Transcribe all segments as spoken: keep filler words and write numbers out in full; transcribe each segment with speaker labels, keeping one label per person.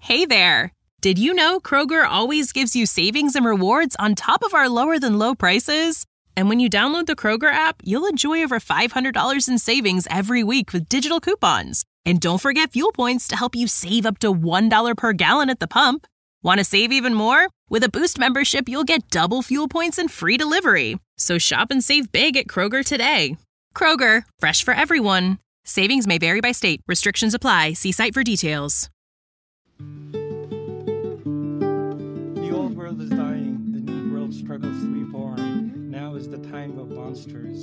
Speaker 1: Hey there! Did you know Kroger always gives you savings and rewards on top of our lower-than-low prices? And when you download the Kroger app, you'll enjoy over five hundred dollars in savings every week with digital coupons. And don't forget fuel points to help you save up to one dollar per gallon at the pump. Want to save even more? With a Boost membership, you'll get double fuel points and free delivery. So shop and save big at Kroger today. Kroger, fresh for everyone. Savings may vary by state. Restrictions apply. See site for details.
Speaker 2: The old world is dying. The new world struggles to be born. Now is the time of monsters.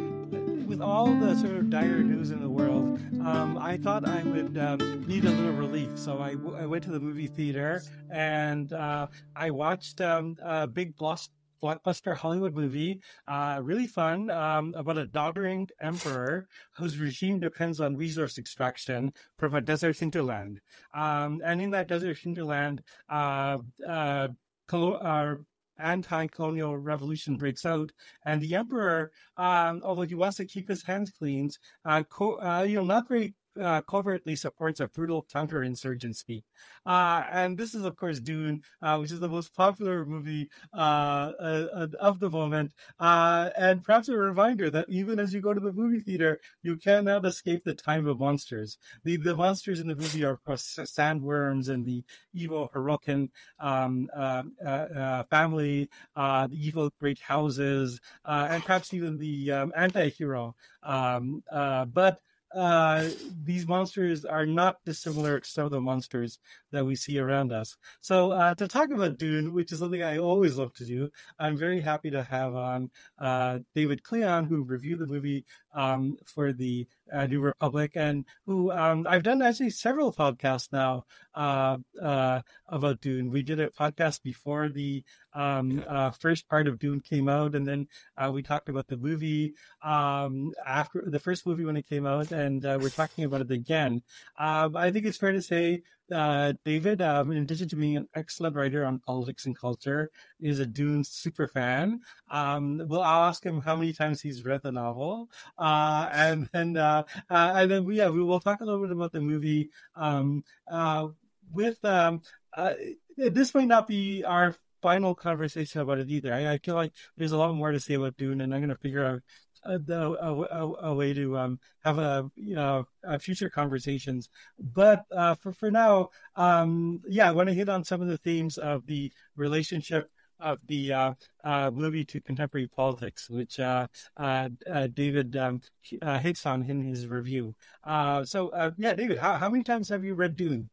Speaker 2: With all the sort of dire news in the world, um, I thought I would um, need a little relief. So I, w- I went to the movie theater and uh, I watched um, a big bloss- blockbuster Hollywood movie, uh, really fun, um, about a doddering emperor whose regime depends on resource extraction from a desert hinterland. Um, and in that desert hinterland, uh, uh, colo- uh, anti-colonial revolution breaks out, and the emperor, um, although he wants to keep his hands clean, uh, co- uh, you know, not very uh, covertly supports a brutal counterinsurgency. Uh, and this is, of course, Dune, uh, which is the most popular movie uh, uh, of the moment. Uh, and perhaps a reminder that even as you go to the movie theater, you cannot escape the time of monsters. The the monsters in the movie are, of course, sandworms and the evil Hirokin um, uh, uh, uh, family, uh, the evil great houses, uh, and perhaps even the um, anti-hero. Um, uh, but uh, these monsters are not dissimilar to some of the monsters that we see around us. So uh, to talk about Dune, which is something I always love to do, I'm very happy to have on uh, David Cleon, who reviewed the movie um, for the uh, New Republic, and who um, I've done actually several podcasts now uh, uh, about Dune. We did a podcast before the um, uh, first part of Dune came out, and then uh, we talked about the movie um, after the first movie when it came out, and uh, we're talking about it again. Um, I think it's fair to say uh, David, um, in addition to being an excellent writer on politics and culture, is a Dune super fan. Um, well, I'll ask him how many times he's read the novel, uh, and then uh, uh, and then we yeah we will talk a little bit about the movie. Um, uh, with um, uh, this might not be our final conversation about it either. I, I feel like there's a lot more to say about Dune, and I'm going to figure out a, a, a, a way to um, have a you know a future conversations. But uh, for for now, um, yeah, I want to hit on some of the themes of the relationship of the uh, uh, movie to contemporary politics, which uh, uh, uh, David um, uh, hits on in his review. Uh, so uh, yeah, David, how, how many times have you read Dune?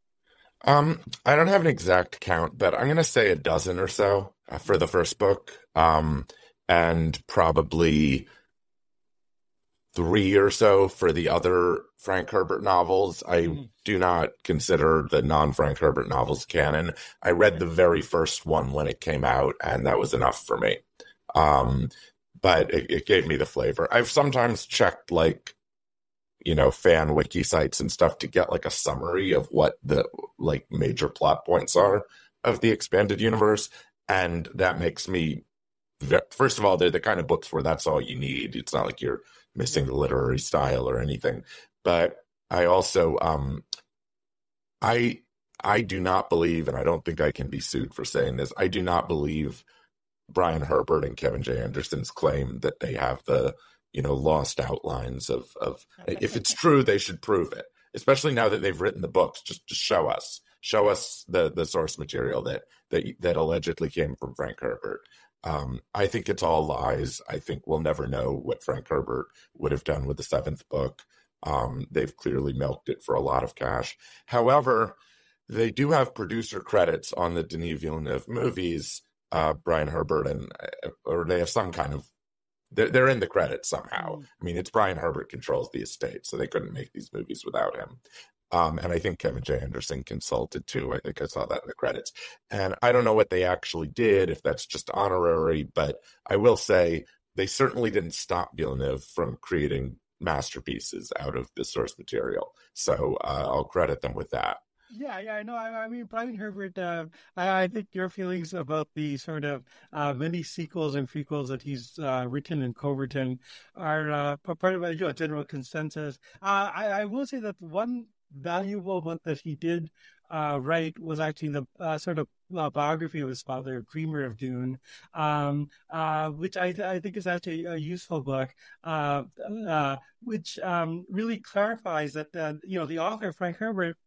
Speaker 3: Um, I don't have an exact count, but I'm going to say a dozen or so uh, for the first book, um, and probably three or so for the other Frank Herbert novels. I mm. do not consider the non-Frank Herbert novels canon. I read the very first one when it came out, and that was enough for me. Um, but it, it gave me the flavor. I've sometimes checked, like, you know, fan wiki sites and stuff to get like a summary of what the like major plot points are of the expanded universe. And that makes me, first of all, they're the kind of books where that's all you need. It's not like you're missing the literary style or anything. But I also, um, I, I do not believe, and I don't think I can be sued for saying this, I do not believe Brian Herbert and Kevin J. Anderson's claim that they have the, you know, lost outlines of, of if it's true, they should prove it, especially now that they've written the books. Just, just show us, show us the, the source material that, that, that allegedly came from Frank Herbert. Um, I think it's all lies. I think we'll never know what Frank Herbert would have done with the seventh book. Um, they've clearly milked it for a lot of cash. However, they do have producer credits on the Denis Villeneuve movies, uh, Brian Herbert, and or they have some kind of, they're, they're in the credits somehow. I mean, it's Brian Herbert controls the estate, so they couldn't make these movies without him. Um, and I think Kevin J. Anderson consulted too. I think I saw that in the credits. And I don't know what they actually did, if that's just honorary, but I will say they certainly didn't stop Villeneuve from creating masterpieces out of the source material. So uh, I'll credit them with that.
Speaker 2: Yeah, yeah, I know. I, I mean, Brian Herbert, uh, I, I think your feelings about the sort of uh, many sequels and prequels that he's uh, written and co-written are uh, part of a you know, general consensus. Uh, I, I will say that one valuable one that he did uh, write was actually the uh, sort of uh, biography of his father, Dreamer of Dune, um, uh, which I, I think is actually a useful book, uh, uh, which um, really clarifies that, uh, you know, the author, Frank Herbert,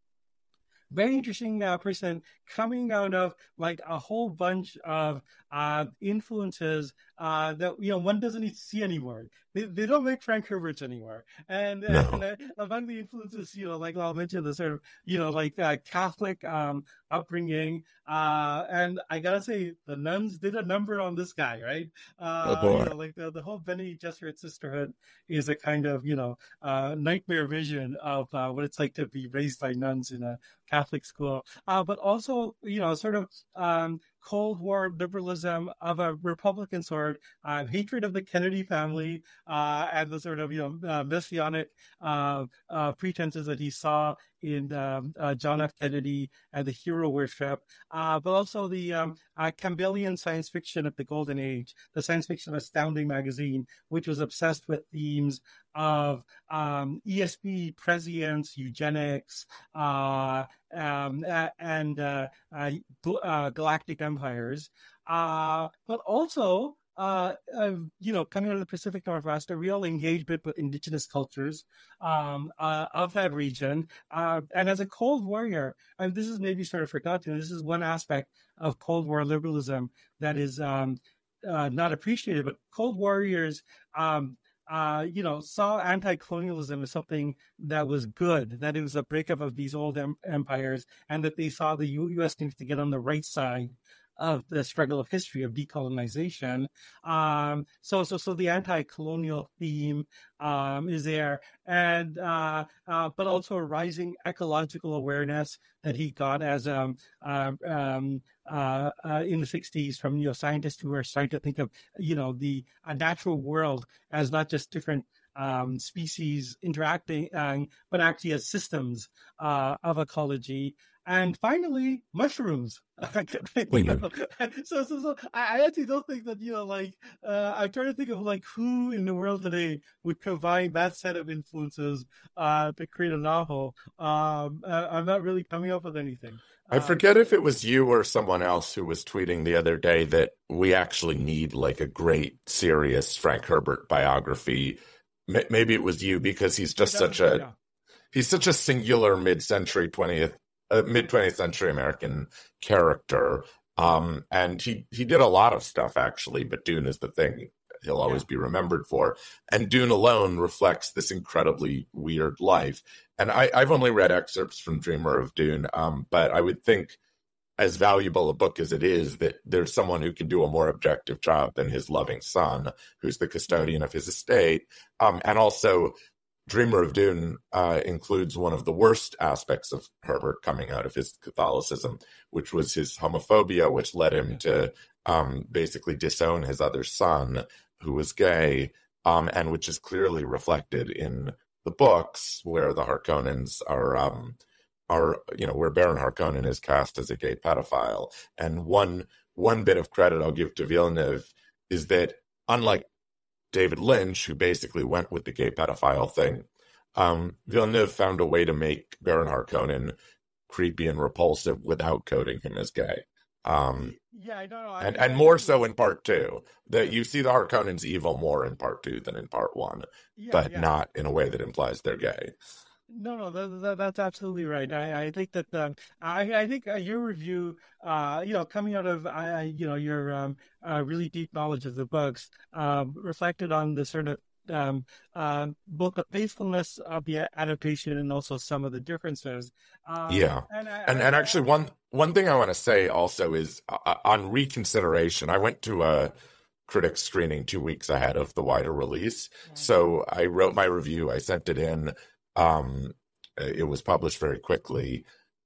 Speaker 2: very interesting uh, person coming out of like a whole bunch of uh, influences uh, that, you know, one doesn't need to see anymore. They, they don't make Frank Herberts anymore. And,
Speaker 3: No.
Speaker 2: and uh, among the influences, you know, like I'll mention the sort of, you know, like uh, Catholic um, upbringing. Uh, and I gotta say, the nuns did a number on this guy, right? Uh,
Speaker 3: Oh, boy.
Speaker 2: You know, like the, the whole Bene Gesserit sisterhood is a kind of, you know, uh, nightmare vision of uh, what it's like to be raised by nuns in a Catholic school, uh, but also, you know, sort of um, Cold War liberalism of a Republican sort, uh, hatred of the Kennedy family, uh, and the sort of, you know, uh, messianic uh, uh, pretenses that he saw in um, uh, John F. Kennedy and the hero worship, uh, but also the um, uh, Campbellian science fiction of the Golden Age, the science fiction Astounding magazine, which was obsessed with themes of um, E S P, prescience, eugenics, uh, um, and uh, uh, uh, galactic empires, uh, but also, uh, uh, you know, coming out of the Pacific Northwest, a real engagement with indigenous cultures um, uh, of that region. Uh, and as a Cold Warrior, and this is maybe sort of forgotten, this is one aspect of Cold War liberalism that is um, uh, not appreciated, but Cold Warriors um, Uh, you know, saw anti-colonialism as something that was good, that it was a breakup of these old em- empires, and that they saw the U S needs to get on the right side of the struggle of history of decolonization. Um, so, so, so the anti-colonial theme um, is there, and uh, uh, but also a rising ecological awareness that he got as um, uh, um, uh, uh, in the sixties from, you know, scientists who are starting to think of, you know, the a natural world as not just different um, species interacting, uh, but actually as systems uh, of ecology. And finally, mushrooms. You know? so, so, so I actually don't think that, you know, like, uh, I'm trying to think of like who in the world today would combine that set of influences uh, to create a novel. Um, uh, I'm not really coming up with anything.
Speaker 3: I forget if it was you or someone else who was tweeting the other day that we actually need like a great, serious Frank Herbert biography. Maybe it was you, because he's just such a
Speaker 2: yeah.
Speaker 3: he's such a singular mid-century twentieth uh, mid twentieth century American character. Um, and he he did a lot of stuff actually, but Dune is the thing he'll always yeah. be remembered for. And Dune alone reflects this incredibly weird life. And I, I've only read excerpts from Dreamer of Dune, um, but I would think, as valuable a book as it is, that there's someone who can do a more objective job than his loving son, who's the custodian of his estate. Um, and also, Dreamer of Dune uh, includes one of the worst aspects of Herbert coming out of his Catholicism, which was his homophobia, which led him to um, basically disown his other son, who was gay, um, and which is clearly reflected in the books, where the Harkonnens are... Um, are, you know, where Baron Harkonnen is cast as a gay pedophile. And one one bit of credit I'll give to Villeneuve is that, unlike David Lynch, who basically went with the gay pedophile thing, um, Villeneuve found a way to make Baron Harkonnen creepy and repulsive without coding him as gay. Um,
Speaker 2: yeah, I don't know. I
Speaker 3: and,
Speaker 2: mean,
Speaker 3: and more so in part two. That you see the Harkonnens evil more in part two than in part one,
Speaker 2: yeah,
Speaker 3: but
Speaker 2: yeah.
Speaker 3: not in a way that implies they're gay.
Speaker 2: No, no, that, that, that's absolutely right. I, I think that um, I, I think uh, your review, uh, you know, coming out of, I, you know, your um, uh, really deep knowledge of the books, um, reflected on the sort of um, uh, both the faithfulness of the adaptation and also some of the differences. Um,
Speaker 3: yeah,
Speaker 2: and I,
Speaker 3: and,
Speaker 2: I,
Speaker 3: and actually, one one thing I want to say also is uh, on reconsideration. I went to a critics screening two weeks ahead of the wider release, yeah. so I wrote my review. I sent it in. Um, it was published very quickly.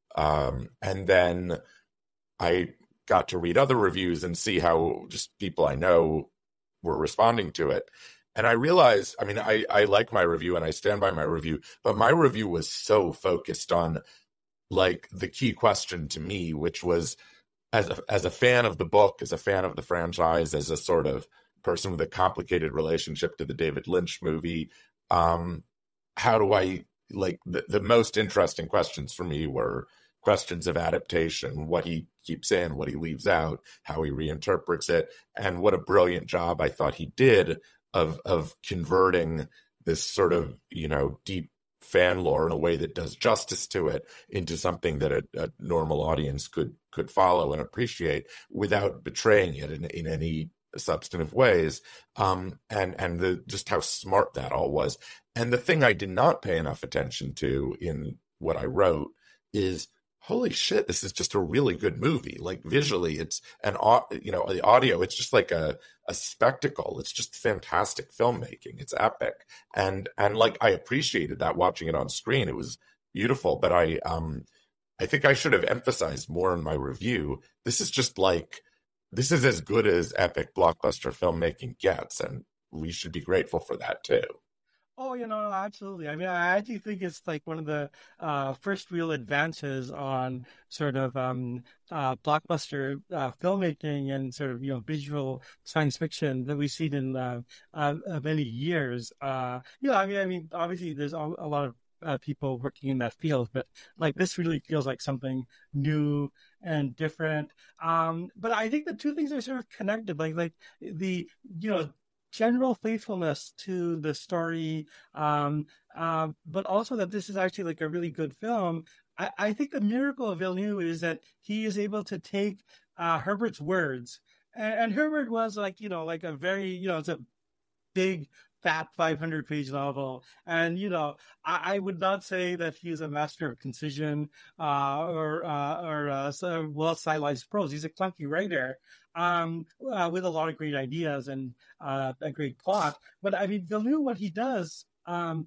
Speaker 3: Um, and then I got to read other reviews and see how just people I know were responding to it. And I realized, I mean, I, I like my review and I stand by my review, but my review was so focused on like the key question to me, which was as a, as a fan of the book, as a fan of the franchise, as a sort of person with a complicated relationship to the David Lynch movie, um, how do I, like, the, the most interesting questions for me were, questions of adaptation, what he keeps in, what he leaves out, how he reinterprets it, and what a brilliant job I thought he did of of converting this sort of, you know, deep fan lore in a way that does justice to it into something that a, a normal audience could could follow and appreciate without betraying it in, in any substantive ways, um, and and the just how smart that all was. And the thing I did not pay enough attention to in what I wrote is, holy shit, this is just a really good movie. Like visually, it's an, you know, the audio, it's just like a, a spectacle. It's just fantastic filmmaking. It's epic. And, and like, I appreciated that watching it on screen. It was beautiful, but I, um, I think I should have emphasized more in my review. This is just like, this is as good as epic blockbuster filmmaking gets. And we should be grateful for that too.
Speaker 2: Oh, you know, absolutely. I mean, I actually think it's like one of the uh, first real advances on sort of um, uh, blockbuster uh, filmmaking and sort of, you know, visual science fiction that we've seen in uh, uh, many years. Uh, you know, I mean, I mean, obviously, there's a, a lot of uh, people working in that field, but like this really feels like something new and different. Um, but I think the two things are sort of connected, like like the, you know, general faithfulness to the story, um, uh, but also that this is actually like a really good film. I, I think the miracle of Villeneuve is that he is able to take uh, Herbert's words, and, and Herbert was like, you know, like a very, you know, it's a big, fat five hundred page novel. And, you know, I, I would not say that he is a master of concision uh, or, uh, or uh, so well stylized prose. He's a clunky writer. Um, uh, with a lot of great ideas and uh, a great plot. But I mean, Villeneuve, what he does um,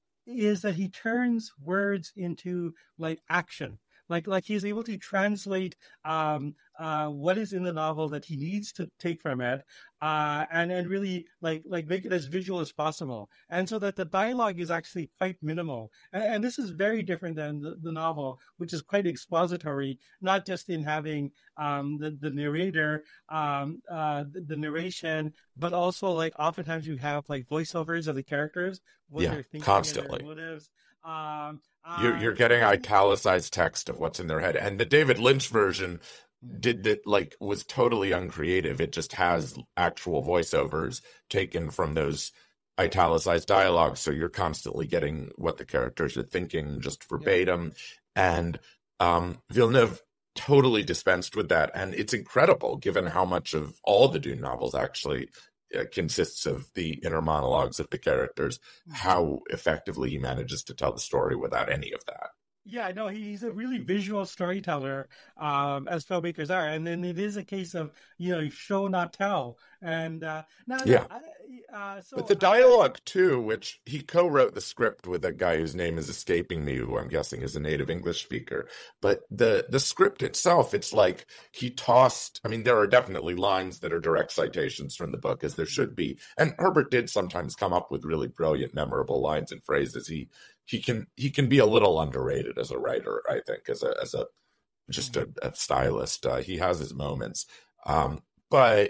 Speaker 2: is that he turns words into like action. Like, like he's able to translate um, uh, what is in the novel that he needs to take from it, uh, and and really like like make it as visual as possible, and so that the dialogue is actually quite minimal. And, and this is very different than the, the novel, which is quite expository, not just in having um, the the narrator, um, uh, the, the narration, but also like oftentimes you have like voiceovers of the characters, what
Speaker 3: yeah,
Speaker 2: they're thinking,
Speaker 3: constantly.
Speaker 2: And their motives. Um,
Speaker 3: You're, you're getting italicized text of what's in their head. And the David Lynch version did that, like, was totally uncreative. It just has actual voiceovers taken from those italicized dialogues. So you're constantly getting what the characters are thinking just verbatim. Yeah. And um, Villeneuve totally dispensed with that. And it's incredible, given how much of all the Dune novels actually uh, consists of the inner monologues of the characters, how effectively he manages to tell the story without any of that.
Speaker 2: Yeah, no, he's a really visual storyteller, um, as filmmakers are, and then it is a case of, you know, show not tell, and uh, now,
Speaker 3: yeah.
Speaker 2: I, uh, so
Speaker 3: but the dialogue too, which he co-wrote the script with a guy whose name is escaping me, who I'm guessing is a native English speaker. But the the script itself, it's like he tossed. I mean, there are definitely lines that are direct citations from the book, as there should be, and Herbert did sometimes come up with really brilliant, memorable lines and phrases. He he can he can be a little underrated as a writer, I think, as a as a just a, a stylist. Uh, he has his moments, um, but.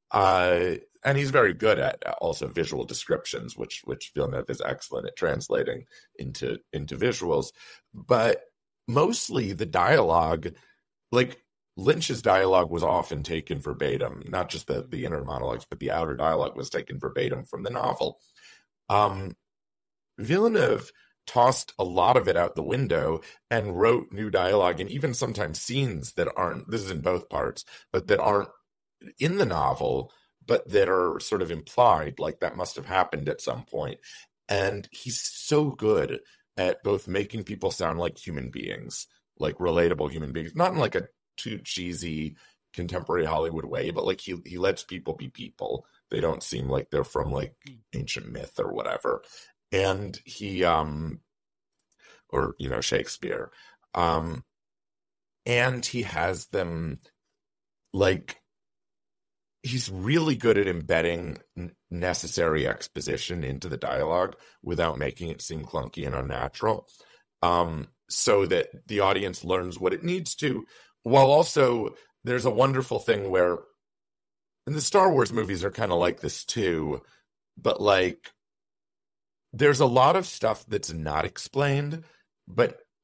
Speaker 3: Uh, and he's very good at also visual descriptions, which which Villeneuve is excellent at translating into into visuals. But mostly the dialogue, like Lynch's dialogue was often taken verbatim, not just the, the inner monologues, but the outer dialogue was taken verbatim from the novel. Um, Villeneuve tossed a lot of it out the window and wrote new dialogue, and even sometimes scenes that aren't, this is in both parts, but that aren't in the novel, but that are sort of implied, like that must have happened at some point. And he's so good at both making people sound like human beings, like relatable human beings, not in like a too cheesy contemporary Hollywood way, but like he he lets people be people. They don't seem like they're from like ancient myth or whatever. And he um or you know Shakespeare. Um and he has them like he's really good at embedding necessary exposition into the dialogue without making it seem clunky and unnatural, um, so that the audience learns what it needs to, while also there's a wonderful thing where, and the Star Wars movies are kind of like this too, but like there's a lot of stuff that's not explained, but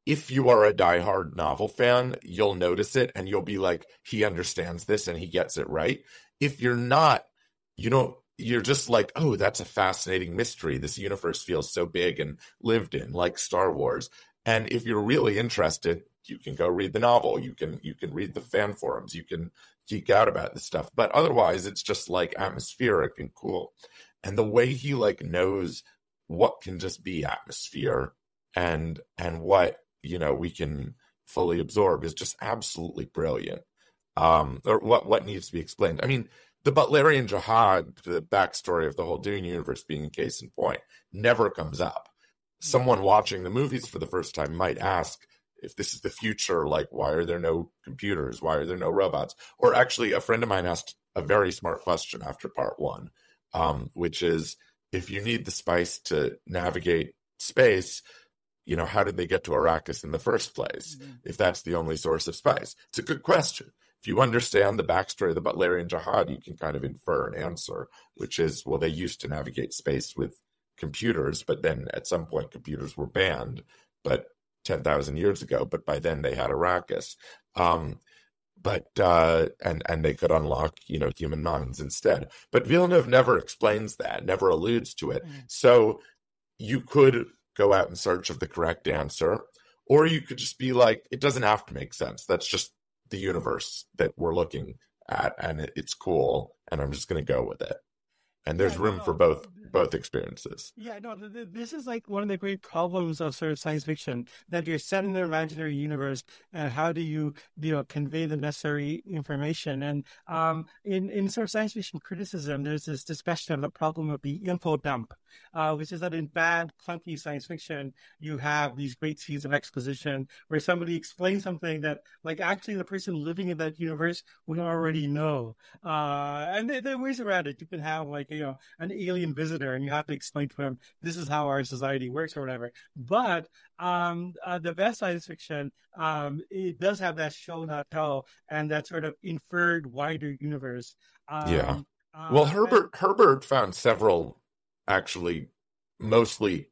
Speaker 3: if you are a diehard novel fan, you'll notice it and you'll be like, he understands this and he gets it right. If you're not, you know, you're just like, oh, that's a fascinating mystery. This universe feels so big and lived in, like Star Wars. And if you're really interested, you can go read the novel. You can you can read the fan forums. You can geek out about this stuff. But otherwise, it's just like atmospheric and cool. And the way he like knows what can just be atmosphere and and what, you know, we can fully absorb is just absolutely brilliant. Um, or what what needs to be explained. I mean, the Butlerian Jihad, the backstory of the whole Dune universe being a case in point, never comes up. Someone watching the movies for the first time might ask, if this is the future, like, why are there no computers? Why are there no robots? Or actually, a friend of mine asked a very smart question after part one, um, which is, if you need the spice to navigate space, you know, how did they get to Arrakis in the first place, mm-hmm. if that's the only source of spice? It's a good question. If you understand the backstory of the Butlerian Jihad, you can kind of infer an answer, which is, well, they used to navigate space with computers, but then at some point computers were banned, but ten thousand years ago, but by then they had Arrakis. Um, but, uh, and, and they could unlock, you know, human minds instead. But Villeneuve never explains that, never alludes to it. Mm. So you could go out in search of the correct answer, or you could just be like, it doesn't have to make sense. That's just the universe that we're looking at, and it, it's cool, and I'm just going to go with it. And there's yeah, room no, for both both experiences.
Speaker 2: Yeah, no, th- th- this is like one of the great problems of sort of science fiction, that you're set in an imaginary universe, and how do you, you know, convey the necessary information? And um, in, in sort of science fiction criticism, there's this discussion of the problem of the info dump, uh, which is that in bad, clunky science fiction, you have these great scenes of exposition where somebody explains something that, like, actually the person living in that universe would already know. Uh, and there, there are ways around it. You can have, like, you know, an alien visitor, and you have to explain to him, this is how our society works or whatever. But um, uh, the best science fiction, um, it does have that show not tell, and that sort of inferred wider universe. Um,
Speaker 3: yeah. Well, uh, Herbert and- Herbert found several actually mostly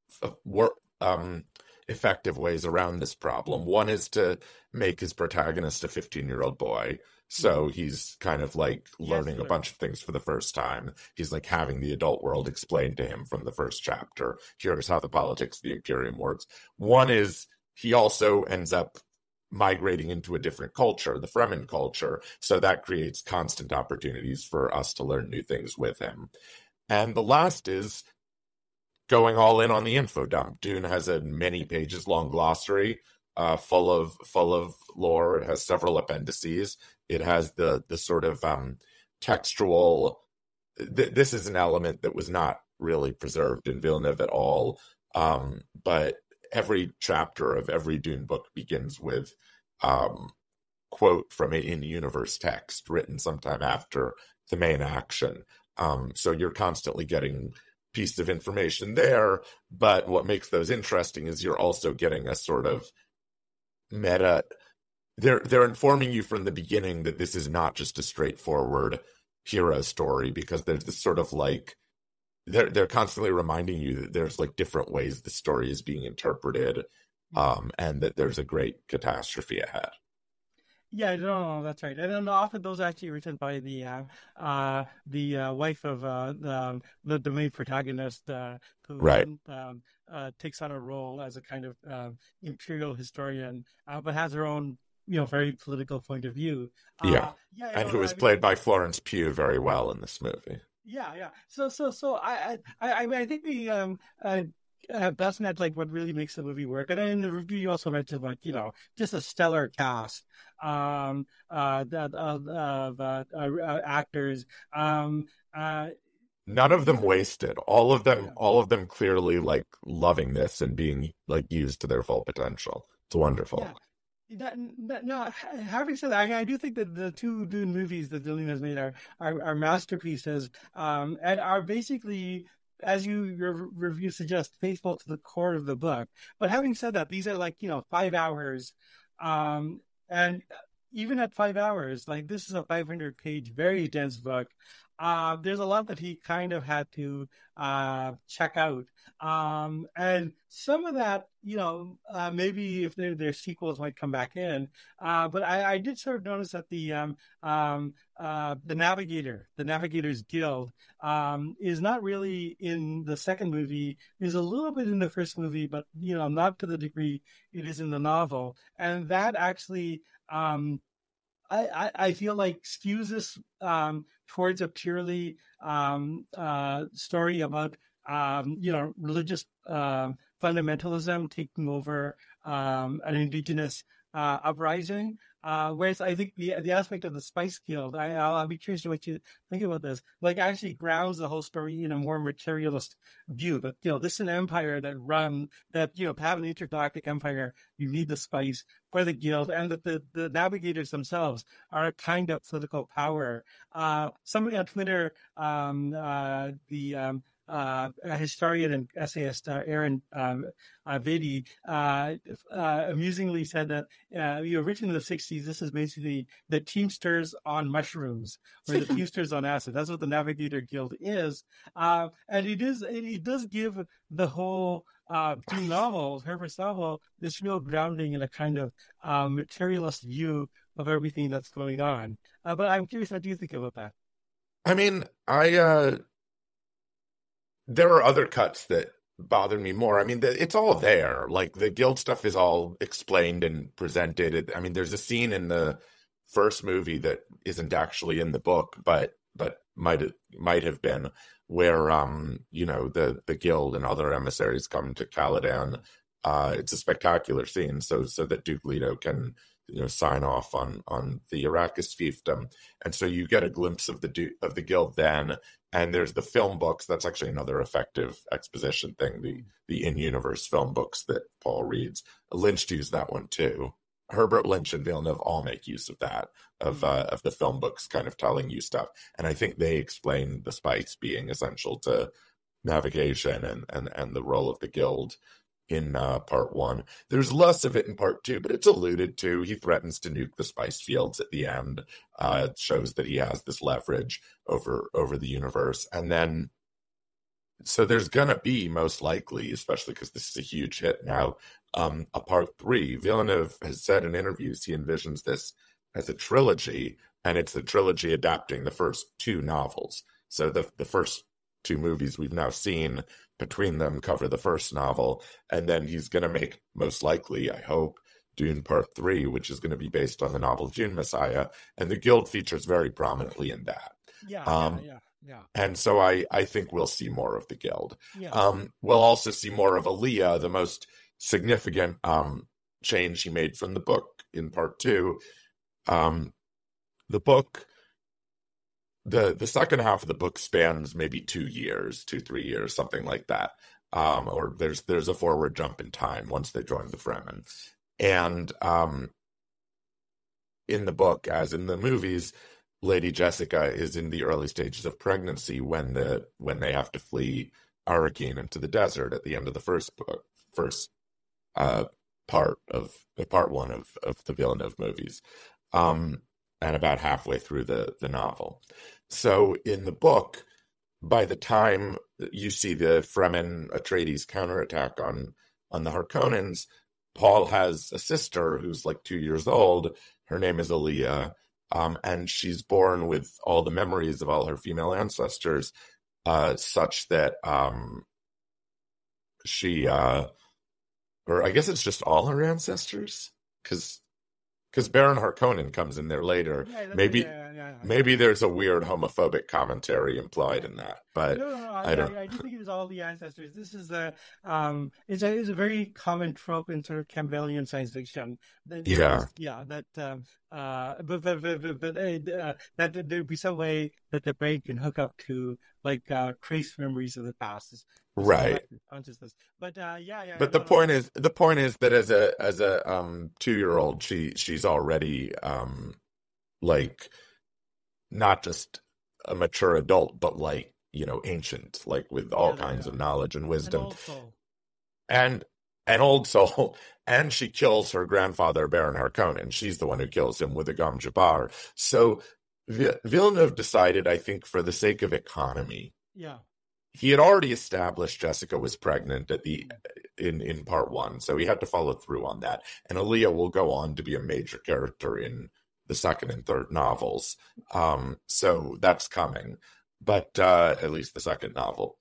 Speaker 3: work, um, effective ways around this problem. One is to make his protagonist a fifteen-year-old boy. So he's kind of like learning yes, a bunch of things for the first time. He's like having the adult world explained to him from the first chapter. Here's how the politics of the Imperium works. One is he also ends up migrating into a different culture, the Fremen culture. So that creates constant opportunities for us to learn new things with him. And the last is going all in on the info dump. Dune has a many pages long glossary uh, full of full of lore. It has several appendices. It has the the sort of um, textual. Th- this is an element that was not really preserved in Villeneuve at all. Um, but every chapter of every Dune book begins with um, quote from an in-universe text written sometime after the main action. Um, so you're constantly getting pieces of information there. But what makes those interesting is you're also getting a sort of meta. They're they're informing you from the beginning that this is not just a straightforward hero story, because there's this sort of like they're they're constantly reminding you that there's like different ways the story is being interpreted, um, and that there's a great catastrophe ahead.
Speaker 2: Yeah, no, that's right. And then often those are actually written by the uh, uh, the uh, wife of uh, the, the the main protagonist, uh, who
Speaker 3: right.
Speaker 2: um, uh, takes on a role as a kind of uh, imperial historian, uh, but has her own, you know, very political point of view. Uh,
Speaker 3: yeah,
Speaker 2: yeah,
Speaker 3: and
Speaker 2: know,
Speaker 3: who is
Speaker 2: I mean,
Speaker 3: played by Florence Pugh very well in this movie.
Speaker 2: Yeah, yeah. So, so, so I, I, I mean, I think the um, uh, uh, that's not like what really makes the movie work. And then in the review, you also mentioned, like, you know, just a stellar cast, um, uh, that of uh, uh, uh, actors. Um, uh,
Speaker 3: None of them wasted. All of them, yeah. all of them clearly like loving this and being like used to their full potential. It's wonderful.
Speaker 2: Yeah. That, that, no, having said that, I, I do think that the two Dune movies that Villeneuve has made are, are, are masterpieces, um, and are basically, as you your review suggests, faithful to the core of the book. But having said that, these are like, you know, five hours, um, and even at five hours, like, this is a five hundred page, very dense book. uh, there's a lot that he kind of had to uh, check out. Um, and some of that, you know, uh, maybe if there, their sequels might come back in. Uh, but I, I did sort of notice that the um, um, uh, the Navigator, the Navigators Guild, um, is not really in the second movie. Is a little bit in the first movie, but you know, not to the degree it is in the novel. And that actually, um, I, I, I feel like skews this um, towards a purely um, uh, story about um, you know religious uh, fundamentalism taking over um, an indigenous uh, uprising. Uh, whereas I think the the aspect of the Spice Guild, I, I'll, I'll be curious to what you think about this. Like, actually grounds the whole story in a more materialist view. That you know, this is an empire that run that you know to have an intergalactic empire, you need the spice for the guild, and that the, the navigators themselves are a kind of political power. Uh, somebody on Twitter, um, uh, the um, uh, historian and essayist uh, Aaron um, uh, Vidi, uh, uh, amusingly said that uh, you know, originally in the sixties, this is basically the Teamsters on mushrooms, or the Teamsters on acid. That's what the Navigator Guild is, uh, and it is. It does give the whole uh, two novels, Herbert's novel, this real grounding in a kind of uh, materialist view of everything that's going on. Uh, but I'm curious, what do you think about that?
Speaker 3: I mean, I. Uh... There are other cuts that bother me more. I mean, the, it's all there. Like, the guild stuff is all explained and presented. It, I mean, there's a scene in the first movie that isn't actually in the book, but but might might have been, where um you know the the guild and other emissaries come to Caladan. Uh, it's a spectacular scene, so so that Duke Leto can you know sign off on on the Arrakis fiefdom, and so you get a glimpse of the of the guild then. And there's the film books. That's actually another effective exposition thing, the the in-universe film books that Paul reads. Lynch used that one too. Herbert Lynch and Villeneuve all make use of that, of uh, of the film books kind of telling you stuff. And I think they explain the spice being essential to navigation and, and, and the role of the guild in uh, part one. There's less of it in part two, but it's alluded to. He threatens to nuke the spice fields at the end. Uh, it shows that he has this leverage over over the universe. And then, so there's going to be, most likely, especially because this is a huge hit now, um, a part three. Villeneuve has said in interviews he envisions this as a trilogy, and it's a trilogy adapting the first two novels. So the the first two movies we've now seen between them cover the first novel, and then he's going to make, most likely, I hope, Dune Part three, which is going to be based on the novel Dune Messiah, and the Guild features very prominently in that.
Speaker 2: Yeah,
Speaker 3: um,
Speaker 2: yeah, yeah, yeah.
Speaker 3: And so I, I think we'll see more of the Guild.
Speaker 2: Yeah.
Speaker 3: Um, we'll also see more of Alia, the most significant um, change he made from the book in Part two. Um, the book... The the second half of the book spans maybe two years, two, three years, something like that. Um, or there's there's a forward jump in time once they join the Fremen. And um, in the book, as in the movies, Lady Jessica is in the early stages of pregnancy when the when they have to flee Arrakeen into the desert at the end of the first book, first uh, part of part one of, of the Villeneuve movies. Um and about halfway through the, the novel. So in the book, by the time you see the Fremen Atreides counterattack on, on the Harkonnens, Paul has a sister who's like two years old. Her name is Alia, um, and she's born with all the memories of all her female ancestors, uh, such that um, she, uh, or I guess it's just all her ancestors, because Because Baron Harkonnen comes in there later.
Speaker 2: Yeah,
Speaker 3: maybe
Speaker 2: yeah, yeah, yeah.
Speaker 3: maybe there's a weird homophobic commentary implied in that. But
Speaker 2: no, no, no,
Speaker 3: I,
Speaker 2: I
Speaker 3: don't.
Speaker 2: I, I do think it was all the ancestors. This is a um, it's a it's a very common trope in sort of Campbellian science fiction. That,
Speaker 3: Yeah.
Speaker 2: yeah. That um, uh, but but but, but, but uh, that there'd be some way that the brain can hook up to like uh, trace memories of the past. It's, it's
Speaker 3: Right.
Speaker 2: consciousness. But uh, yeah, yeah.
Speaker 3: But
Speaker 2: no,
Speaker 3: the
Speaker 2: no.
Speaker 3: point is, the point is that as a as a um two year old, she she's already um like not just a mature adult, but like you know ancient, like with all
Speaker 2: Yeah,
Speaker 3: kinds
Speaker 2: yeah.
Speaker 3: of knowledge and
Speaker 2: An
Speaker 3: wisdom,
Speaker 2: old soul.
Speaker 3: and an old soul. And she kills her grandfather Baron Harkonnen. She's the one who kills him with a Gom Jabbar. So V- Villeneuve decided, I think, for the sake of economy.
Speaker 2: Yeah.
Speaker 3: He had already established Jessica was pregnant at the in in part one, so he had to follow through on that. And Aaliyah will go on to be a major character in the second and third novels, um, so that's coming. But uh, at least the second novel.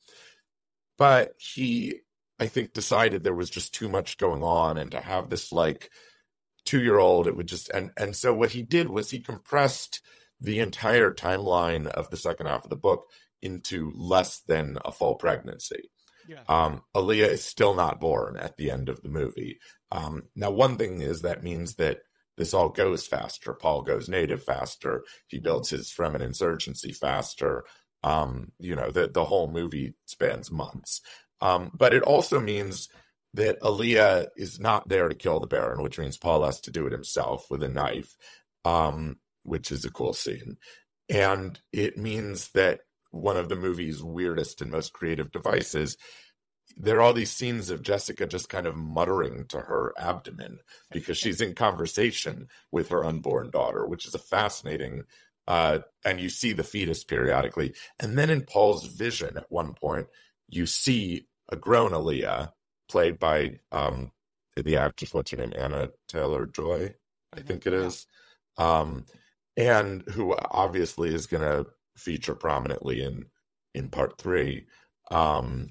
Speaker 3: But he, I think, decided there was just too much going on, and to have this like two-year-old, it would just and and so what he did was he compressed the entire timeline of the second half of the book into less than a full pregnancy.
Speaker 2: Yeah.
Speaker 3: Um, Aaliyah is still not born at the end of the movie. Um, now, one thing is that means that this all goes faster. Paul goes native faster. He builds his Fremen insurgency faster. Um, you know, the, the whole movie spans months. Um, but it also means that Aaliyah is not there to kill the Baron, which means Paul has to do it himself with a knife, um, which is a cool scene. And it means that one of the movie's weirdest and most creative devices, there are all these scenes of Jessica just kind of muttering to her abdomen because she's in conversation with her unborn daughter, which is a fascinating, uh, and you see the fetus periodically. And then in Paul's vision at one point, you see a grown Aaliyah played by um, the actress, what's her name, Anna Taylor-Joy, I think it is, um, and who obviously is going to feature prominently in in part three, um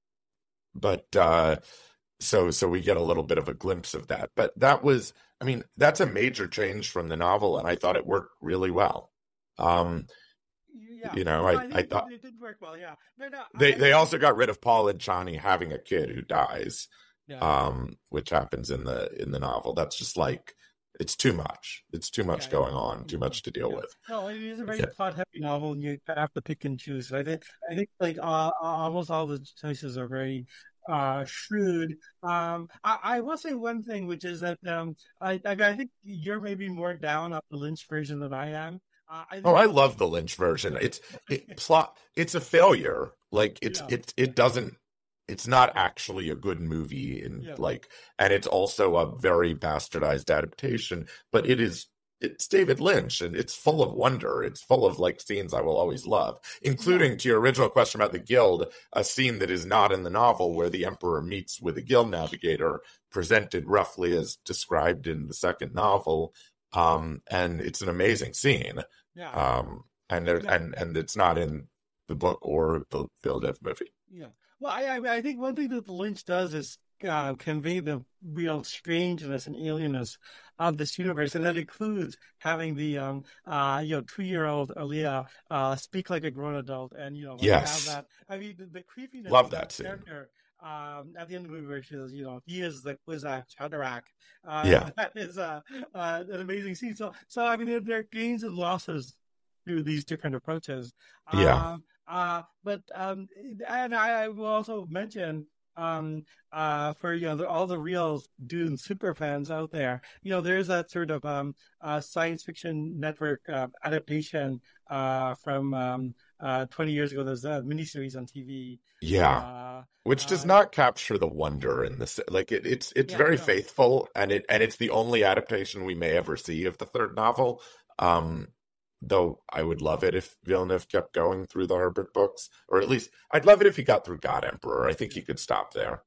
Speaker 3: but uh so so we get a little bit of a glimpse of that. But that was, I mean, that's a major change from the novel, and I thought it worked really well. um
Speaker 2: Yeah.
Speaker 3: you know,
Speaker 2: No,
Speaker 3: I,
Speaker 2: I,
Speaker 3: I
Speaker 2: think
Speaker 3: thought
Speaker 2: it did work well. Yeah. No, no,
Speaker 3: they
Speaker 2: I,
Speaker 3: they also got rid of Paul and Chani having a kid who dies,
Speaker 2: yeah.
Speaker 3: um which happens in the in the novel. That's just like, it's too much. It's too much
Speaker 2: Yeah,
Speaker 3: going
Speaker 2: yeah.
Speaker 3: on, too much to deal
Speaker 2: Yeah.
Speaker 3: with.
Speaker 2: No, it is a very
Speaker 3: Yeah.
Speaker 2: plot-heavy novel, and you have to pick and choose. I think, I think, like uh, almost all the choices are very uh, shrewd. Um, I, I will say one thing, which is that um, I, I, I think you're maybe more down on the Lynch version than I am. Uh, I think,
Speaker 3: Oh, I love the Lynch version. It's it, plot. It's a failure. Like it's
Speaker 2: Yeah.
Speaker 3: it it doesn't. It's not actually a good movie, in
Speaker 2: Yeah.
Speaker 3: like, and it's also a very bastardized adaptation. But it is. It's David Lynch, and it's full of wonder. It's full of like scenes I will always love, including, to your original question about the Guild, a scene that is not in the novel where the Emperor meets with a Guild navigator, presented roughly as described in the second novel, um, and it's an amazing scene.
Speaker 2: yeah.
Speaker 3: Um, and there,
Speaker 2: Yeah.
Speaker 3: and and it's not in the book or the Villeneuve movie.
Speaker 2: Yeah. Well, I, I I think one thing that Lynch does is uh, convey the real strangeness and alienness of this universe, and that includes having the um uh you know two year old Aaliyah uh speak like a grown adult, and you know like,
Speaker 3: Yes.
Speaker 2: have that. I mean, the, the creepiness
Speaker 3: Love
Speaker 2: of
Speaker 3: that scene.
Speaker 2: character. Um, at the end of the movie, where she says, you know, he is the Kwisatz Haderach. Uh,
Speaker 3: Yeah.
Speaker 2: that is uh, uh, an amazing scene. So, so I mean, there, there are gains and losses through these different approaches.
Speaker 3: Yeah.
Speaker 2: Um, uh, but um, and I, I will also mention um, uh, for you know the, all the real Dune super fans out there, you know, there's that sort of um, uh, science fiction network uh, adaptation uh, from um, uh, twenty years ago. There's a miniseries on T V.
Speaker 3: Yeah.
Speaker 2: Uh,
Speaker 3: Which does
Speaker 2: uh,
Speaker 3: not capture the wonder in this. Like it, it's it's
Speaker 2: Yeah,
Speaker 3: very
Speaker 2: no.
Speaker 3: faithful, and it and it's the only adaptation we may ever see of the third novel. Um, though I would love it if Villeneuve kept going through the Herbert books, or at least I'd love it if he got through God Emperor. I think he could stop there.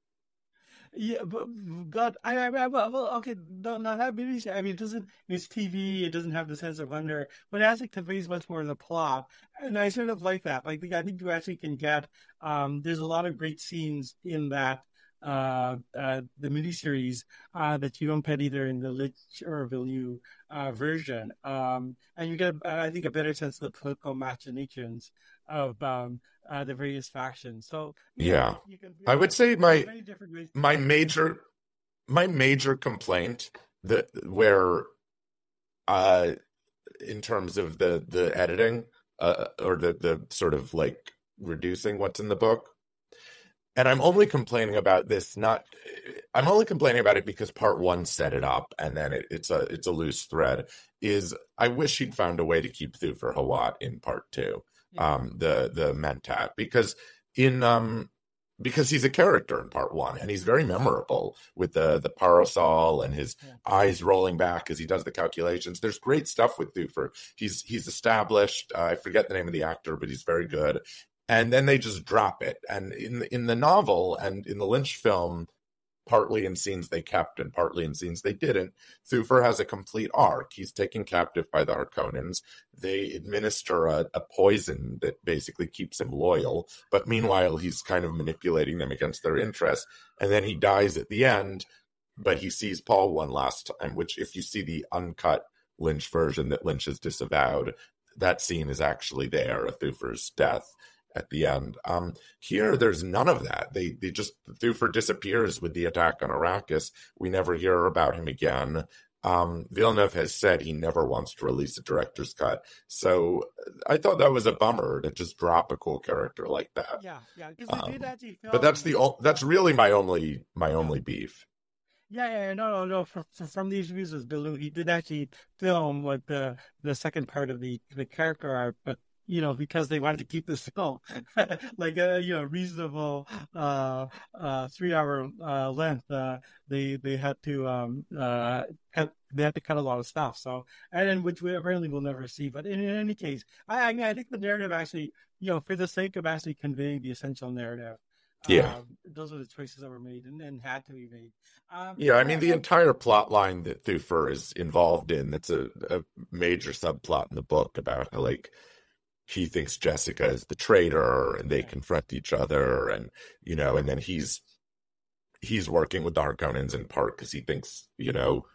Speaker 2: Yeah, but God, I, I, I well, well, okay, no, not that maybe. I mean, it doesn't. It's T V. It doesn't have the sense of wonder, but it actually conveys much more of the plot, and I sort of like that. Like, I think you actually can get. Um, there's a lot of great scenes in that. Uh, uh, the miniseries uh, that you don't get either in the Lynch or Villeneuve uh, version, um, and you get, uh, I think, a better sense of the political machinations of um, uh, the various factions. So
Speaker 3: Yeah.
Speaker 2: you can,
Speaker 3: I would say my
Speaker 2: many different ways.
Speaker 3: my major my major complaint that where uh in terms of the the editing uh or the the sort of like reducing what's in the book, and I'm only complaining about this not I'm only complaining about it because part one set it up, and then it, it's a it's a loose thread, is I wish he'd found a way to keep Thufir Hawat in part two,
Speaker 2: Yeah.
Speaker 3: um the the Mentat, because in um because he's a character in part one, and he's very memorable with the the parasol and his yeah. eyes rolling back as he does the calculations. There's great stuff with Thufir. He's he's established. Uh, I forget the name of the actor, but he's very good. And then they just drop it. And in the, in the novel and in the Lynch film, partly in scenes they kept and partly in scenes they didn't, Thufir has a complete arc. He's taken captive by the Harkonnens. They administer a, a poison that basically keeps him loyal, but meanwhile he's kind of manipulating them against their interests. And then he dies at the end, but he sees Paul one last time, which if you see the uncut Lynch version that Lynch has disavowed, that scene is actually there, of Thufir's death at the end. Um, here, there's none of that. They they just, Thufir disappears with the attack on Arrakis. We never hear about him again. Um, Villeneuve has said he never wants to release a director's cut. So I thought that was a bummer to just drop a cool character like that.
Speaker 2: Yeah, yeah. Because
Speaker 3: um,
Speaker 2: they did actually film.
Speaker 3: But that's the o- that's really my only my only beef.
Speaker 2: Yeah, yeah, no, no, no. From, from these reviews, Villeneuve, he did actually film like the the second part of the the character arc, but you know, because they wanted to keep this film like a you know reasonable uh, uh, three hour uh, length. Uh, they they had to um, uh, cut, they had to cut a lot of stuff. So and then which we apparently will never see. But in, in any case, I I, mean, I think the narrative actually, you know, for the sake of actually conveying the essential narrative.
Speaker 3: Yeah,
Speaker 2: um, those are the choices that were made and, and had to be made. Um,
Speaker 3: yeah, I mean, the entire plot line that Thufir is involved in, that's a, a major subplot in the book about how, like, he thinks Jessica is the traitor and they yeah. confront each other. And, you know, and then he's he's working with the Harkonnens in part because he thinks, you know,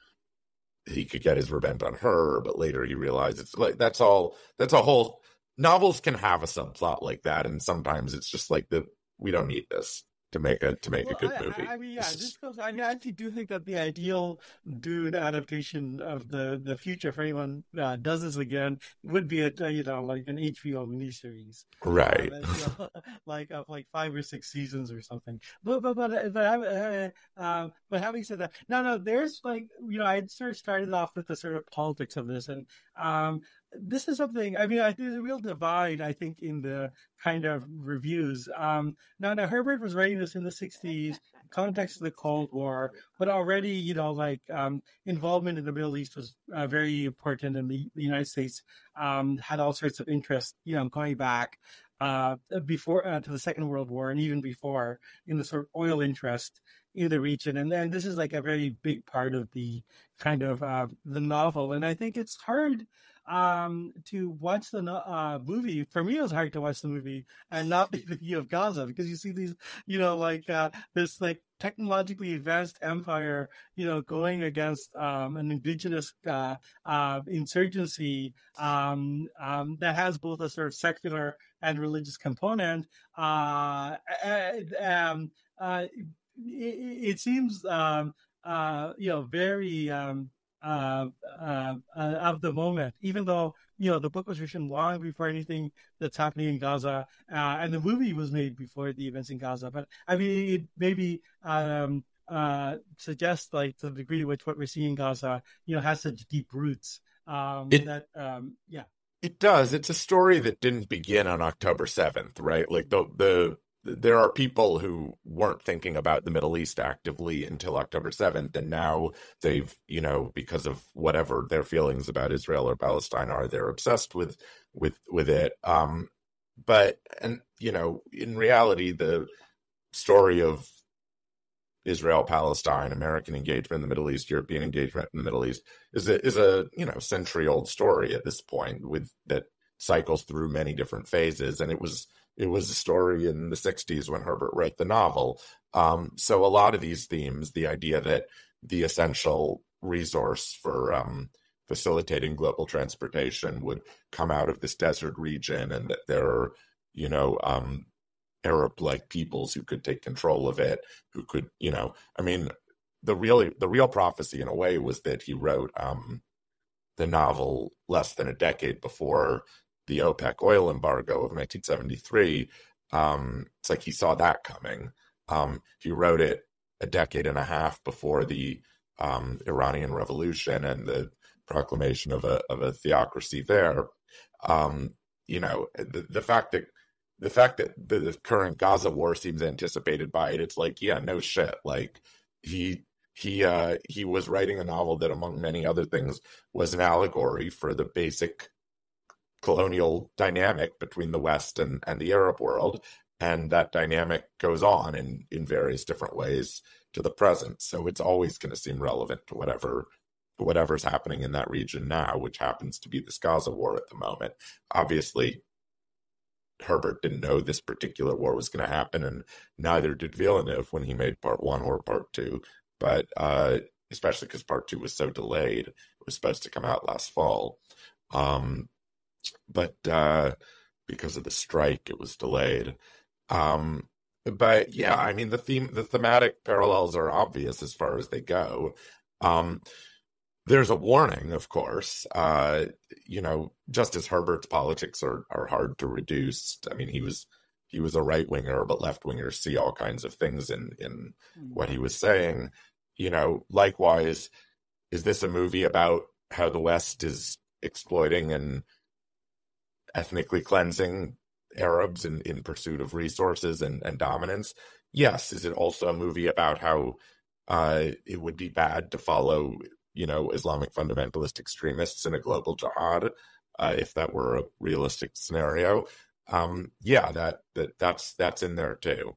Speaker 3: he could get his revenge on her. But later he realizes, like, that's all, that's a whole, novels can have a subplot like that. And sometimes it's just like, the we don't need this to make a to make
Speaker 2: well,
Speaker 3: a good
Speaker 2: I,
Speaker 3: movie.
Speaker 2: I, I mean, yeah, this goes. I, mean, I actually do think that the ideal Dune adaptation of the, the future, if anyone uh, does this again, would be a you know like an H B O miniseries,
Speaker 3: right?
Speaker 2: Um, you know, like of like five or six seasons or something. But but but but, uh, uh, but having said that, no no, there's like you know I sort of started off with the sort of politics of this, and um, this is something. I mean, I, there's a real divide, I think, in the kind of reviews. Um, now, now Herbert was writing this in the sixties, context of the Cold War, but already, you know, like um, involvement in the Middle East was uh, very important, and the, the United States um, had all sorts of interest, you know, going back uh, before uh, to the Second World War and even before in the sort of oil interest in the region. And then this is like a very big part of the kind of uh, the novel, and I think it's hard. Um, to watch the uh, movie, for me, it was hard to watch the movie and not be thinking of Gaza, because you see these, you know, like uh, this like technologically advanced empire, you know, going against um, an indigenous uh, uh, insurgency um, um, that has both a sort of secular and religious component. Uh, and, um, uh, it, it seems, um, uh, you know, very. Um, Uh, uh, uh, of the moment, even though, you know, the book was written long before anything that's happening in Gaza, uh, and the movie was made before the events in Gaza. But I mean, it maybe um, uh, suggests like the degree to which what we're seeing in Gaza, you know, has such deep roots. Um, it, that um, yeah,
Speaker 3: it does. It's a story that didn't begin on October seventh, right? Like the the. There are people who weren't thinking about the Middle East actively until October seventh, and now they've, you know, because of whatever their feelings about Israel or Palestine are, they're obsessed with with with it. Um, but and you know, in reality, the story of Israel, Palestine, American engagement in the Middle East, European engagement in the Middle East is a is a you know century old story at this point, with that cycles through many different phases, and it was. It was a story in the sixties when Herbert wrote the novel. Um, so a lot of these themes, the idea that the essential resource for um, facilitating global transportation would come out of this desert region, and that there are, you know, um, Arab-like peoples who could take control of it, who could, you know, I mean, the really the real prophecy in a way was that he wrote um, the novel less than a decade before the OPEC oil embargo of nineteen seventy-three. Um, it's like he saw that coming. Um, he wrote it a decade and a half before the um, Iranian Revolution and the proclamation of a of a theocracy there. Um, you know, the, the fact that the fact that the current Gaza war seems anticipated by it, it's like, yeah, no shit. Like he he uh, he was writing a novel that, among many other things, was an allegory for the basic colonial dynamic between the West and, and the Arab world. And that dynamic goes on in, in various different ways to the present. So it's always going to seem relevant to whatever whatever's happening in that region now, which happens to be this Gaza war at the moment. Obviously, Herbert didn't know this particular war was going to happen, and neither did Villeneuve when he made part one or part two. But uh, especially because part two was so delayed, it was supposed to come out last fall. Um, but uh, because of the strike, it was delayed. Um, but yeah, I mean, the theme, the thematic parallels are obvious as far as they go. Um, there's a warning, of course. Uh, you know, just as Herbert's politics are are hard to reduce. I mean, he was he was a right winger, but left wingers see all kinds of things in in what he was saying. You know, likewise, is this a movie about how the West is exploiting and ethnically cleansing Arabs in, in pursuit of resources and, and dominance? Yes. Is it also a movie about how uh, it would be bad to follow, you know, Islamic fundamentalist extremists in a global jihad, uh, if that were a realistic scenario? Um, yeah, that, that that's that's in there too.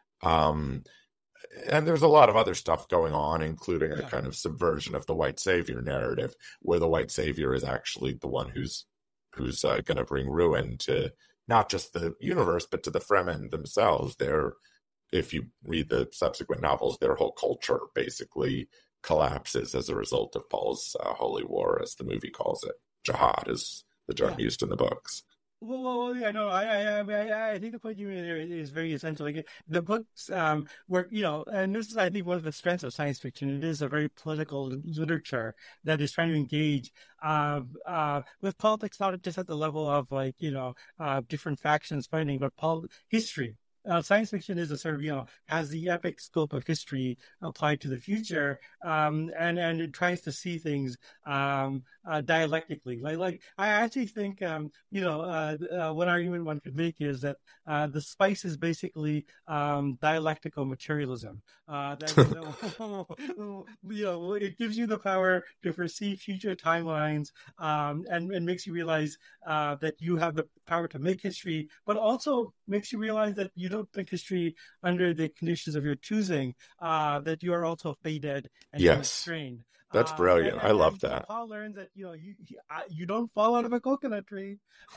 Speaker 3: Um, and there's a lot of other stuff going on, including a kind of subversion of the white savior narrative, where the white savior is actually the one who's who's uh, going to bring ruin to not just the universe, but to the Fremen themselves. They're, if you read the subsequent novels, their whole culture basically collapses as a result of Paul's uh, holy war, as the movie calls it. Jihad is the term yeah. used in the books.
Speaker 2: Well, well, well, yeah, no, I, I, I, I think the point you made there is very essential. Like the books, um, were, you know, and this is, I think, one of the strengths of science fiction. It is a very political literature that is trying to engage, uh, uh, with politics, not just at the level of like, you know, uh, different factions fighting, but pol- history. Uh, science fiction is a sort of, you know, has the epic scope of history applied to the future, um, and, and it tries to see things um, uh, dialectically. Like, like I actually think, um, you know, uh, uh, one argument one could make is that uh, the spice is basically um, dialectical materialism. Uh, that, you know, you know, it gives you the power to foresee future timelines, um, and, and makes you realize uh, that you have the power to make history, but also makes you realize that you don't make history under the conditions of your choosing, uh, that you are also fated and
Speaker 3: yes.
Speaker 2: constrained.
Speaker 3: That's brilliant. Uh, and, and, I love that.
Speaker 2: Paul learns that, you know, you you don't fall out of a coconut tree.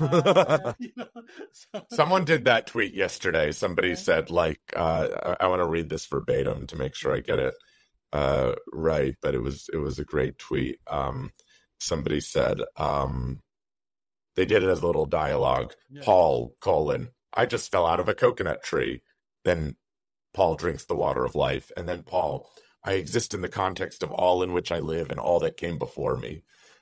Speaker 2: Uh, you know, so.
Speaker 3: Someone did that tweet yesterday. Somebody yeah. said, like, uh, I, I want to read this verbatim to make sure I get it uh, right, but it was it was a great tweet. Um, somebody said, um, they did it as a little dialogue. Yeah. Paul, colon, I just fell out of a coconut tree. Then Paul drinks the water of life. And then Paul, I exist in the context of all in which I live and all that came before me.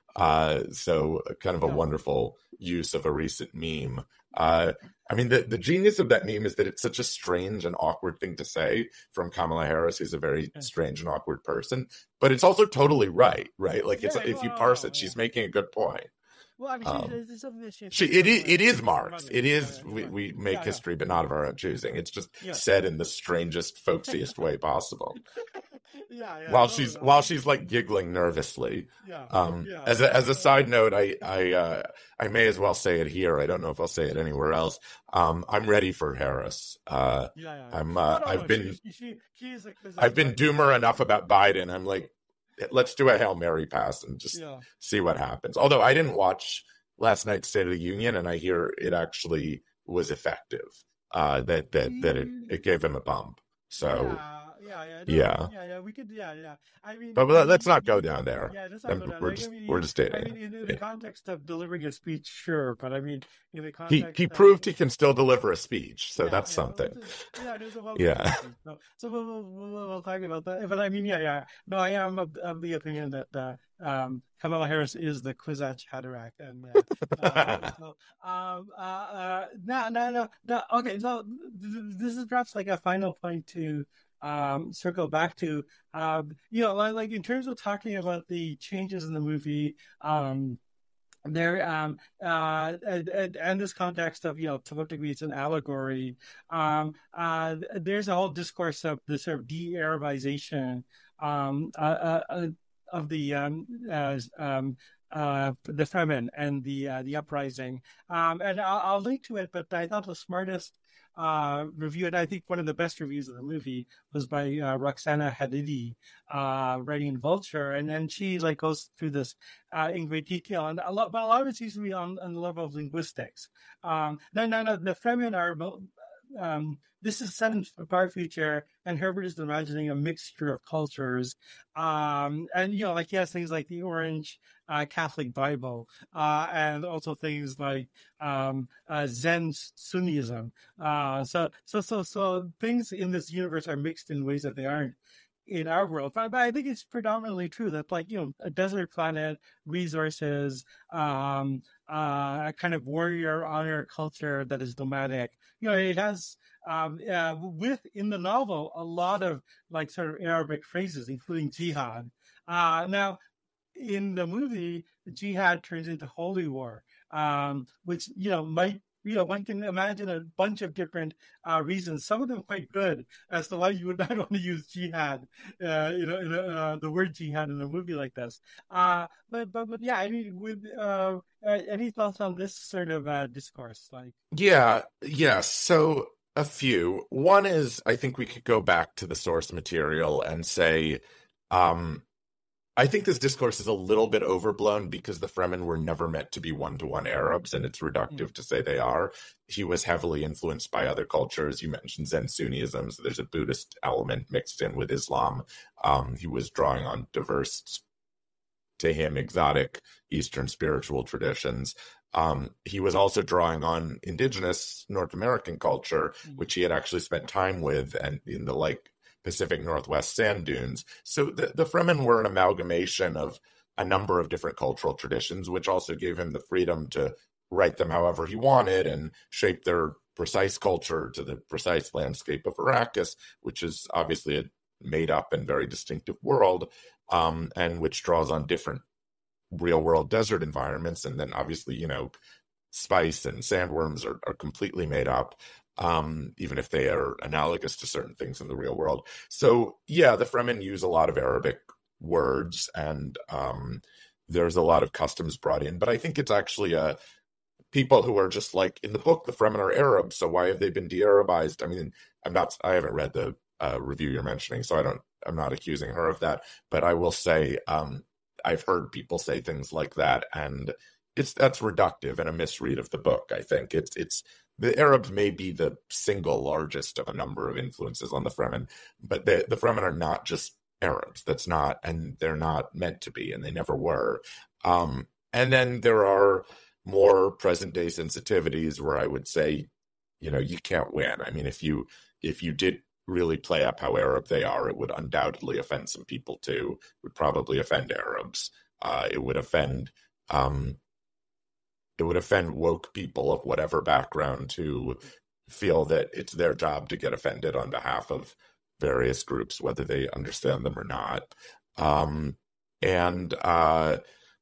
Speaker 3: Uh, so kind of a yeah. wonderful use of a recent meme. Uh, I mean, the, the genius of that meme is that it's such a strange and awkward thing to say from Kamala Harris, who's a very strange and awkward person. But it's also totally right, right? Like, it's, yeah, if you parse it, she's making a good point.
Speaker 2: Well, I mean,
Speaker 3: um,
Speaker 2: there's something that she,
Speaker 3: she it is it is Marx. It is yeah, we, we make yeah, history, yeah. but not of our own choosing. It's just yeah. said in the strangest, folksiest way possible.
Speaker 2: Yeah, yeah,
Speaker 3: while
Speaker 2: no,
Speaker 3: she's
Speaker 2: no.
Speaker 3: while she's like giggling nervously.
Speaker 2: Yeah,
Speaker 3: um,
Speaker 2: yeah.
Speaker 3: As a as a side note, I I uh, I may as well say it here. I don't know if I'll say it anywhere else. Um, I'm ready for Harris. Uh, yeah, yeah, yeah. I'm. Uh, no, no, I've no, been. She, she, she is like, I've been doomer enough about Biden. I'm like, let's do a Hail Mary pass and just yeah. see what happens. Although I didn't watch last night's State of the Union, and I hear it actually was effective. Uh, that that that it, it gave him a bump. So.
Speaker 2: Yeah. Yeah, yeah,
Speaker 3: no, yeah,
Speaker 2: yeah, yeah. We could, yeah, yeah. I mean,
Speaker 3: but
Speaker 2: I
Speaker 3: let's
Speaker 2: mean,
Speaker 3: not go down there.
Speaker 2: Yeah, let's not go down
Speaker 3: we're
Speaker 2: there.
Speaker 3: just,
Speaker 2: I mean,
Speaker 3: we're just dating.
Speaker 2: I mean, in, in the
Speaker 3: yeah.
Speaker 2: context of delivering a speech, sure, but I mean, in the
Speaker 3: he
Speaker 2: context,
Speaker 3: he
Speaker 2: of,
Speaker 3: proved he can still deliver a speech, so
Speaker 2: yeah,
Speaker 3: that's
Speaker 2: yeah,
Speaker 3: something.
Speaker 2: Just, yeah, there's a well
Speaker 3: yeah.
Speaker 2: So, so we'll, we'll, we'll, we'll talk about that. But I mean, yeah, yeah. No, I am of, of the opinion that uh, um, Kamala Harris is the Kwisatz Haderach, and uh, uh, so, um, uh, uh, no, no, no, no. Okay, so th- this is perhaps like a final point to. Um, circle back to, um, you know, like, like in terms of talking about the changes in the movie, um, there um uh and, and, and this context of, you know, to what degree it's an allegory, um uh there's a whole discourse of the sort of de-Arabization um uh, uh, uh, of the um uh, um uh the Fremen and the uh, the uprising, um and I'll, I'll link to it, but I thought the smartest uh review, and I think one of the best reviews of the movie, was by uh, Roxana Hadidi, uh writing in Vulture, and then she like goes through this uh in great detail, and a lot but a lot of it seems to be on, on the level of linguistics. um no no no the Fremen are um this is set in the far future, and Herbert is imagining a mixture of cultures, um and, you know, like he has things like the Orange uh, Catholic Bible, uh, and also things like um, uh, Zen Sunnism. Uh, so, so, so, so things in this universe are mixed in ways that they aren't in our world. But, but I think it's predominantly true that, like, you know, a desert planet, resources, um, uh, a kind of warrior honor culture that is nomadic. You know, it has um, uh, with in the novel a lot of like sort of Arabic phrases, including jihad. Uh, now, in the movie, jihad turns into holy war, um, which, you know, might, you know, one can imagine a bunch of different uh, reasons, some of them quite good, as to why you would not want to use jihad, uh, you know, in a, uh, the word jihad in a movie like this. Uh, but, but, but yeah, I mean, with, uh, uh, any thoughts on this sort of uh, discourse? Like,
Speaker 3: yeah, yeah. So a few. One is, I think we could go back to the source material and say, um, I think this discourse is a little bit overblown because the Fremen were never meant to be one-to-one Arabs, and it's reductive mm. to say they are. He was heavily influenced by other cultures. You mentioned Zen Sunnism, so there's a Buddhist element mixed in with Islam. Um, he was drawing on diverse, to him, exotic Eastern spiritual traditions. Um, he was also drawing on indigenous North American culture, mm. which he had actually spent time with, and in the like Pacific Northwest sand dunes. So the, the Fremen were an amalgamation of a number of different cultural traditions, which also gave him the freedom to write them however he wanted and shape their precise culture to the precise landscape of Arrakis, which is obviously a made up and very distinctive world, um, and which draws on different real world desert environments. And then obviously, you know, spice and sandworms are, are completely made up. Um, even if they are analogous to certain things in the real world. So, yeah, the Fremen use a lot of Arabic words, and um, there's a lot of customs brought in. But I think it's actually uh, people who are just like, in the book, the Fremen are Arabs, so why have they been de-Arabized? I mean, I'm not, I haven't read the uh, review you're mentioning, so I don't, I'm not accusing her of that. But I will say, um, I've heard people say things like that, and it's that's reductive and a misread of the book. I think it's it's. The Arabs may be the single largest of a number of influences on the Fremen, but the, the Fremen are not just Arabs. That's not, and they're not meant to be, and they never were. Um, and then there are more present day sensitivities where I would say, you know, you can't win. I mean, if you if you did really play up how Arab they are, it would undoubtedly offend some people too. It would probably offend Arabs. Uh, it would offend. Um, It would offend woke people of whatever background to feel that it's their job to get offended on behalf of various groups, whether they understand them or not. Um, and, uh,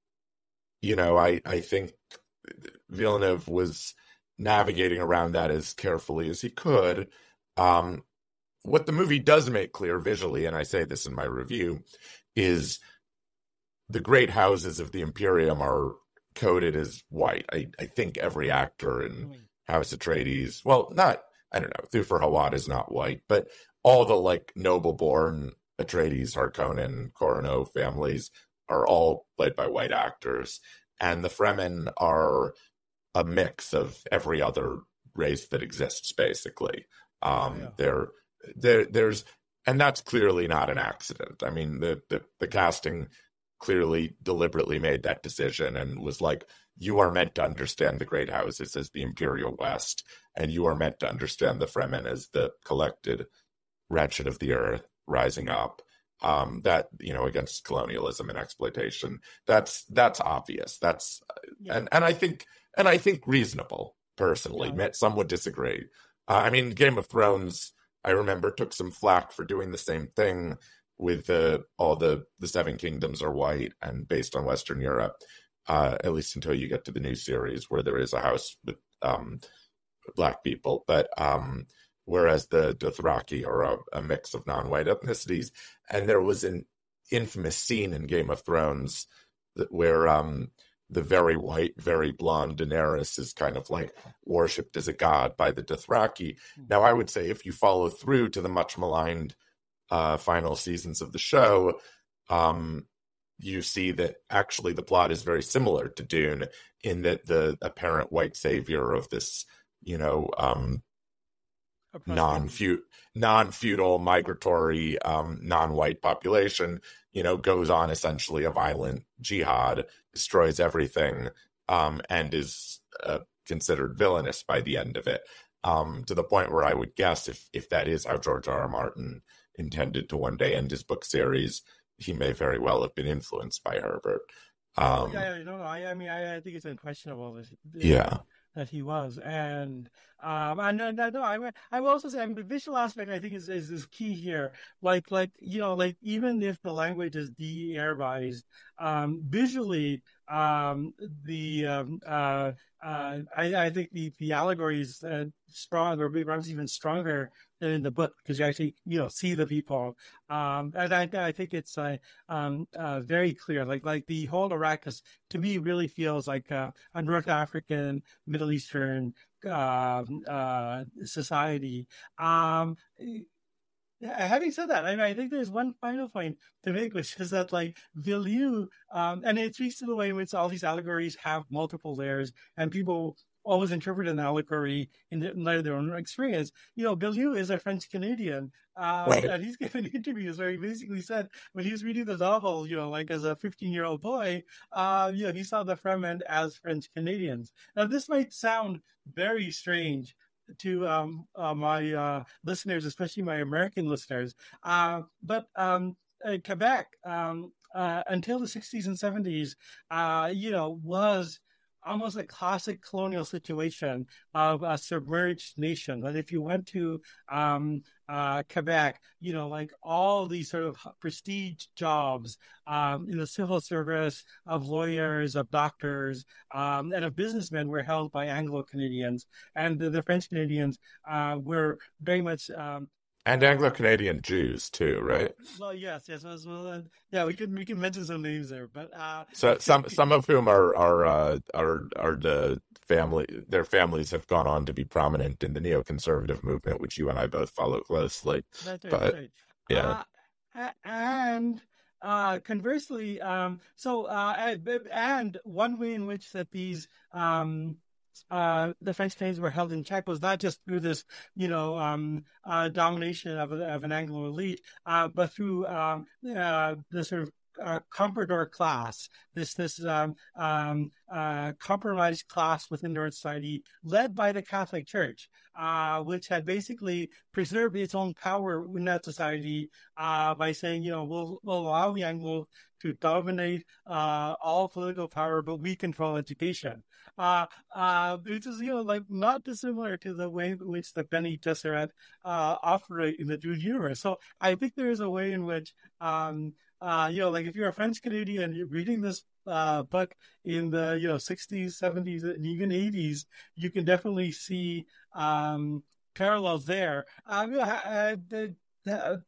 Speaker 3: you know, I, I think Villeneuve was navigating around that as carefully as he could. Um, what the movie does make clear visually, and I say this in my review, is the great houses of the Imperium are coded as white. I, I think every actor in House Atreides, well, not, I don't know, Thufir Hawat is not white, but all the like noble-born Atreides, Harkonnen, Corino families are all played by white actors. And the Fremen are a mix of every other race that exists, basically. Um, yeah. They're, they're, there's, and that's clearly not an accident. I mean, the, the, the casting clearly deliberately made that decision and was like, you are meant to understand the great houses as the Imperial West, and you are meant to understand the Fremen as the collected wretched of the earth rising up, um, that, you know, against colonialism and exploitation. That's, that's obvious. That's, yeah. and, and I think, and I think reasonable, personally. Yeah. Some would disagree. Uh, I mean, Game of Thrones, I remember, took some flack for doing the same thing with the, all the, the Seven Kingdoms are white and based on Western Europe. uh, at least until you get to the new series where there is a house with um, Black people. But um, whereas the Dothraki are a, a mix of non-white ethnicities, and there was an infamous scene in Game of Thrones that where um, the very white, very blonde Daenerys is kind of like worshipped as a god by the Dothraki. Now, I would say if you follow through to the much maligned uh, final seasons of the show, um, you see that actually the plot is very similar to Dune in that the apparent white savior of this, you know, um, non-feud, non-feudal, migratory, um, non-white population, you know, goes on essentially a violent jihad, destroys everything, um, and is uh, considered villainous by the end of it, um, to the point where I would guess if if that is how George R. R. Martin intended to one day end his book series, he may very well have been influenced by Herbert. Um,
Speaker 2: yeah, no, no, I, I mean, I, I think it's unquestionable that,
Speaker 3: yeah.
Speaker 2: that he was. And um, and, and no, I, I will also say, I mean, the visual aspect, I think, is, is, is key here. Like, like you know, like, even if the language is de-Arabized, um, visually, um, the um, uh, uh, I, I think the, the allegory is uh, strong, or perhaps even stronger than in the book, because you actually, you know, see the people. Um, and I, I think it's uh, um, uh, very clear. Like, like the whole Arrakis, to me, really feels like uh, a North African, Middle Eastern uh, uh, society. Um, Having said that, I mean, I think there's one final point to make, which is that, like, Villeneuve, um, and it speaks to the way in which all these allegories have multiple layers, and people always interpret an allegory in light of their own experience. You know, Villeneuve is a French Canadian, um, right. And he's given interviews where he basically said when he was reading the novel, you know, like as a fifteen-year-old boy, uh, you know, he saw the Fremen as French Canadians. Now, this might sound very strange to um, uh, my uh, listeners, especially my American listeners. Uh, but um, uh, Quebec, um, uh, until the sixties and seventies, uh, you know, was almost a classic colonial situation of a submerged nation. That if you went to um, uh, Quebec, you know, like all these sort of prestige jobs um, in the civil service, of lawyers, of doctors, um, and of businessmen were held by Anglo-Canadians. And the, the French Canadians uh, were very much... Um,
Speaker 3: And Anglo-Canadian Jews too, right?
Speaker 2: Well, yes, yes. Well, uh, yeah, we can we can mention some names there, but uh,
Speaker 3: so some some of whom are are uh, are are the family. Their families have gone on to be prominent in the neoconservative movement, which you and I both follow closely.
Speaker 2: That's right,
Speaker 3: but
Speaker 2: that's right.
Speaker 3: yeah,
Speaker 2: uh, and uh, conversely, um, so uh, and one way in which that these um. Uh, the French Canadians were held in check was not just through this, you know, um, uh, domination of, a, of an Anglo elite, uh, but through um, uh, the sort of uh, comprador class, this this um, um, uh, compromised class within their society, led by the Catholic Church, uh, which had basically preserved its own power in that society uh, by saying, you know, we'll, we'll allow the Anglo to dominate uh, all political power, but we control education. Uh, uh, which is, you know, like not dissimilar to the way in which the Bene Gesserit uh, operate in the Dune universe. So I think there is a way in which, um, uh, you know, like if you're a French Canadian and you're reading this uh, book in the, you know, sixties, seventies, and even eighties, you can definitely see um, parallels there. Um, uh, the, the,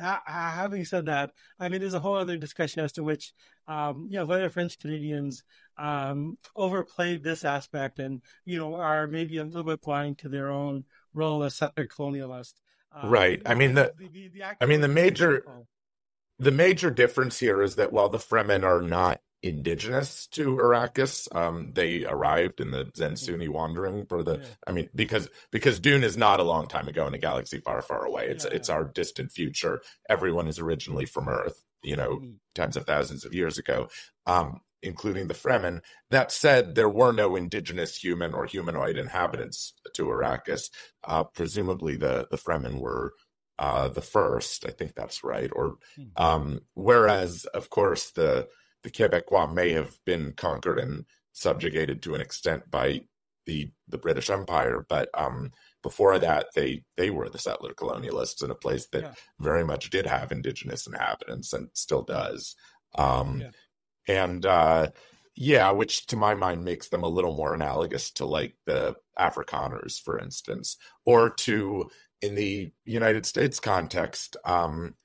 Speaker 2: Having said that, I mean, there's a whole other discussion as to which, um, you know, whether French Canadians um, overplayed this aspect and, you know, are maybe a little bit blind to their own role as settler colonialist. Um,
Speaker 3: right. I mean, the, the, the, the I mean, the major, the major difference here is that while the Fremen are not indigenous to Arrakis, um, they arrived in the Zensunni wandering for the, yeah. I mean, because, because Dune is not a long time ago in a galaxy far, far away. It's, yeah. it's our distant future. Everyone is originally from Earth, you know, mm-hmm. tens of thousands of years ago, um, including the Fremen. That said, there were no indigenous human or humanoid inhabitants to Arrakis. Uh, presumably the, the Fremen were uh, the first, I think that's right. Or, um, whereas of course the, the Quebecois may have been conquered and subjugated to an extent by the the British Empire, but um, before that, they they were the settler colonialists in a place that yeah. very much did have indigenous inhabitants and still does. Um, yeah. And uh, Yeah, which to my mind makes them a little more analogous to like the Afrikaners, for instance, or to, in the United States context, um,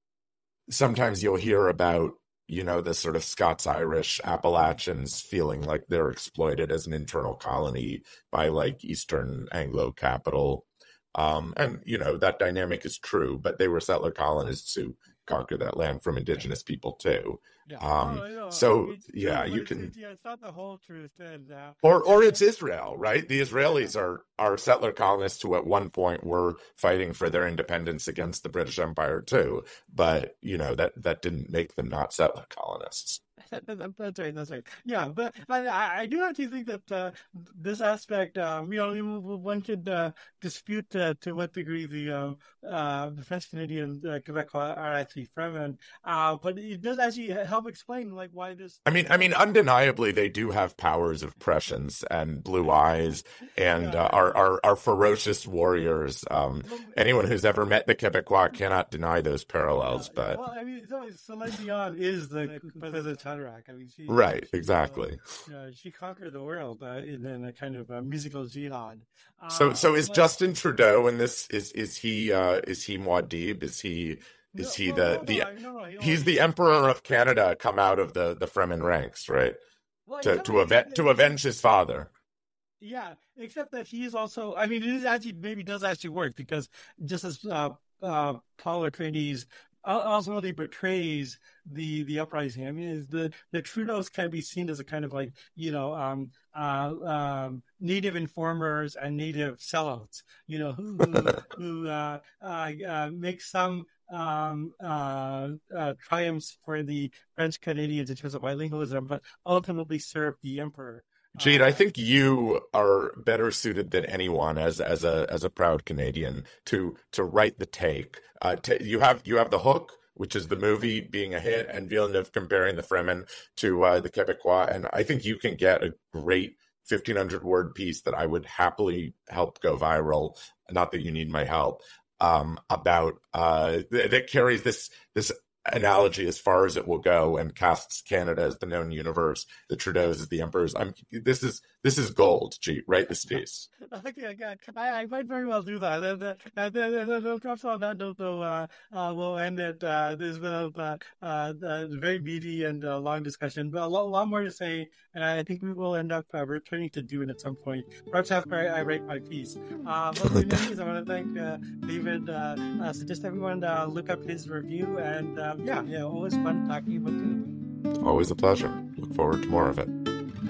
Speaker 3: sometimes you'll hear about, you know, the sort of Scots-Irish Appalachians feeling like they're exploited as an internal colony by like Eastern Anglo capital. Um, and, you know, that dynamic is true, but they were settler colonists who conquered that land from indigenous people too.
Speaker 2: Yeah.
Speaker 3: Um,
Speaker 2: Oh, no,
Speaker 3: so
Speaker 2: it's
Speaker 3: yeah,
Speaker 2: true,
Speaker 3: you
Speaker 2: but
Speaker 3: can,
Speaker 2: it's, yeah, it's not the whole truth. And, uh,
Speaker 3: or or it's Israel, right? The Israelis are are settler colonists who at one point were fighting for their independence against the British Empire too. But you know that that didn't make them not settler colonists.
Speaker 2: That- that- That's right. That's right. Yeah, but, but I, I do actually think that uh, this aspect, um, you know, one could uh, dispute uh, to what degree the uh, uh, the French Canadian uh, Quebecois are actually Fremen, uh, but it does actually help explain like why this.
Speaker 3: I mean, I mean, undeniably, they do have powers of prescience and blue eyes, and
Speaker 2: Yeah.
Speaker 3: uh, are, are are ferocious warriors. Um, anyone who's ever met the Quebecois cannot deny those parallels. But
Speaker 2: Well, I mean, so Celine Dion is the President Tundrak. I mean, she
Speaker 3: right,
Speaker 2: she,
Speaker 3: exactly.
Speaker 2: Uh, uh, she conquered the world uh, in, in a kind of a musical jihad. Uh,
Speaker 3: So, so is
Speaker 2: but-
Speaker 3: Justin Trudeau in this? Is is he uh, is he Muad'Dib? Is he is
Speaker 2: No,
Speaker 3: he
Speaker 2: no,
Speaker 3: the
Speaker 2: no,
Speaker 3: the
Speaker 2: no, no, no, he-
Speaker 3: he's the Emperor of Canada come out of the the Fremen ranks, right?
Speaker 2: well,
Speaker 3: To
Speaker 2: except
Speaker 3: to
Speaker 2: that-
Speaker 3: avenge to avenge his father.
Speaker 2: Yeah, except that he is also, I mean, it is actually, maybe does actually work because just as uh, uh, Paul Atreides ultimately betrays the the uprising. I mean, is the the Trudeaus can be seen as a kind of like, you know, um, uh, um, native informers and native sellouts, you know, who who, who uh, uh, uh, make some um, uh, uh, triumphs for the French Canadians in terms of bilingualism, but ultimately serve the emperor.
Speaker 3: Gene, I think you are better suited than anyone as as a as a proud Canadian to to write the take. Uh, t- you have you have the hook, which is the movie being a hit, and Villeneuve comparing the Fremen to uh, the Quebecois, and I think you can get a great fifteen hundred word piece that I would happily help go viral. Not that you need my help. Um, about uh, th- that carries this this. analogy as far as it will go and casts Canada as the known universe, the Trudeaus as the emperors. I'm this is this is gold. Gee, write this piece.
Speaker 2: Okay, okay. I, I might very well do that. And, uh, and, uh, uh, perhaps on that note, though, uh, uh, we'll end it. Uh, there's been a uh, uh, very meaty and uh, long discussion, but a lot, a lot more to say. And I think we will end up uh, returning to Dune at some point, perhaps after I, I write my piece. Uh, but in any case, I want to thank uh, David. Uh, uh, suggest everyone uh, look up his review. And um, yeah, yeah, always fun talking about Dune.
Speaker 3: Always a pleasure. Look forward to more of it.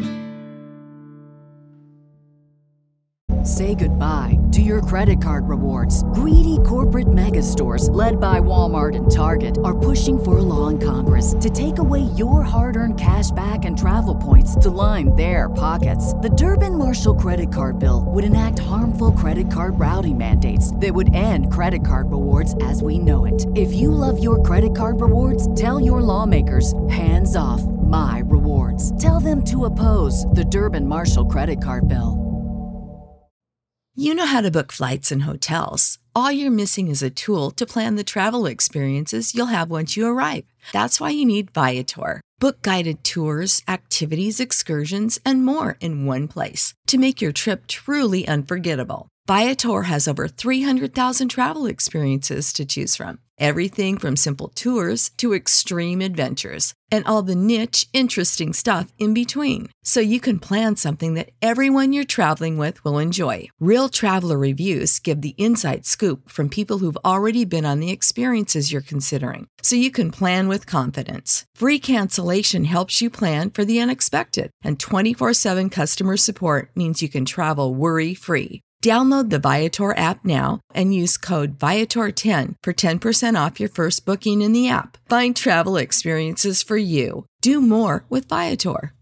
Speaker 4: Say goodbye to your credit card rewards. Greedy corporate mega stores, led by Walmart and Target, are pushing for a law in Congress to take away your hard-earned cash back and travel points to line their pockets. The Durbin-Marshall credit card bill would enact harmful credit card routing mandates that would end credit card rewards as we know it. If you love your credit card rewards, tell your lawmakers, hands off my rewards. Tell them to oppose the Durbin-Marshall credit card bill.
Speaker 5: You know how to book flights and hotels. All you're missing is a tool to plan the travel experiences you'll have once you arrive. That's why you need Viator. Book guided tours, activities, excursions, and more in one place to make your trip truly unforgettable. Viator has over three hundred thousand travel experiences to choose from. Everything from simple tours to extreme adventures and all the niche, interesting stuff in between. So you can plan something that everyone you're traveling with will enjoy. Real traveler reviews give the inside scoop from people who've already been on the experiences you're considering. So you can plan with confidence. Free cancellation helps you plan for the unexpected. And twenty-four seven customer support means you can travel worry-free. Download the Viator app now and use code Viator ten for ten percent off your first booking in the app. Find travel experiences for you. Do more with Viator.